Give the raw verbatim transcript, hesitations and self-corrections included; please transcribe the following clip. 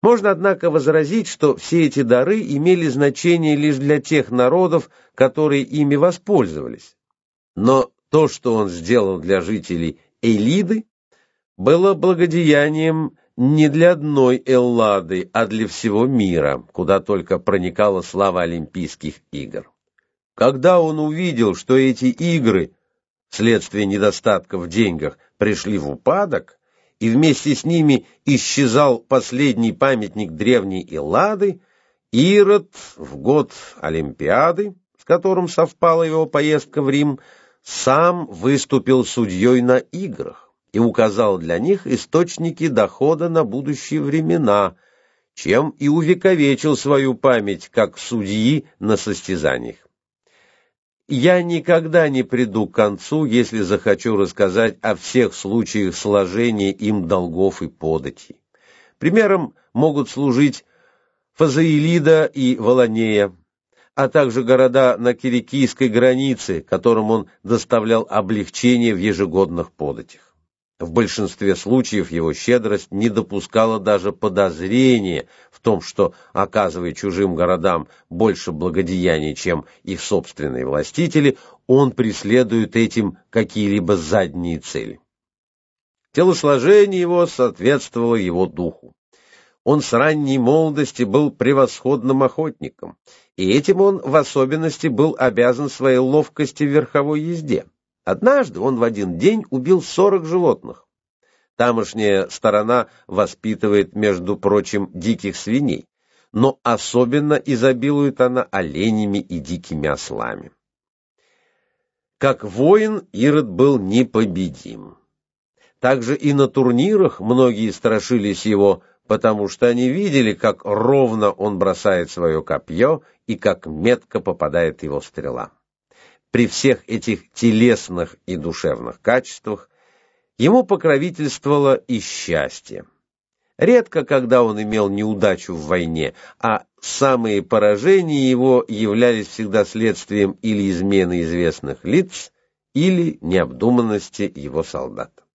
Можно, однако, возразить, что все эти дары имели значение лишь для тех народов, которые ими воспользовались. Но то, что он сделал для жителей Эллиды, было благодеянием не для одной Эллады, а для всего мира, куда только проникала слава Олимпийских игр. Когда он увидел, что эти игры, вследствие недостатка в деньгах, пришли в упадок, и вместе с ними исчезал последний памятник древней Эллады, Ирод в год Олимпиады, с которым совпала его поездка в Рим, сам выступил судьей на играх и указал для них источники дохода на будущие времена, чем и увековечил свою память как судьи на состязаниях. Я никогда не приду к концу, если захочу рассказать о всех случаях сложения им долгов и податей. Примером могут служить Фазаилида и Волонея, а также города на киликийской границе, которым он доставлял облегчение в ежегодных податях. В большинстве случаев его щедрость не допускала даже подозрения в том, что, оказывая чужим городам больше благодеяний, чем их собственные властители, он преследует этим какие-либо задние цели. Телосложение его соответствовало его духу. Он с ранней молодости был превосходным охотником, и этим он в особенности был обязан своей ловкости в верховой езде. Однажды он в один день убил сорок животных. Тамошняя сторона воспитывает, между прочим, диких свиней, но особенно изобилует она оленями и дикими ослами. Как воин Ирод был непобедим. Также и на турнирах многие страшились его, потому что они видели, как ровно он бросает свое копье и как метко попадает его стрела. При всех этих телесных и душевных качествах ему покровительствовало и счастье. Редко, когда он имел неудачу в войне, а самые поражения его являлись всегда следствием или измены известных лиц, или необдуманности его солдат.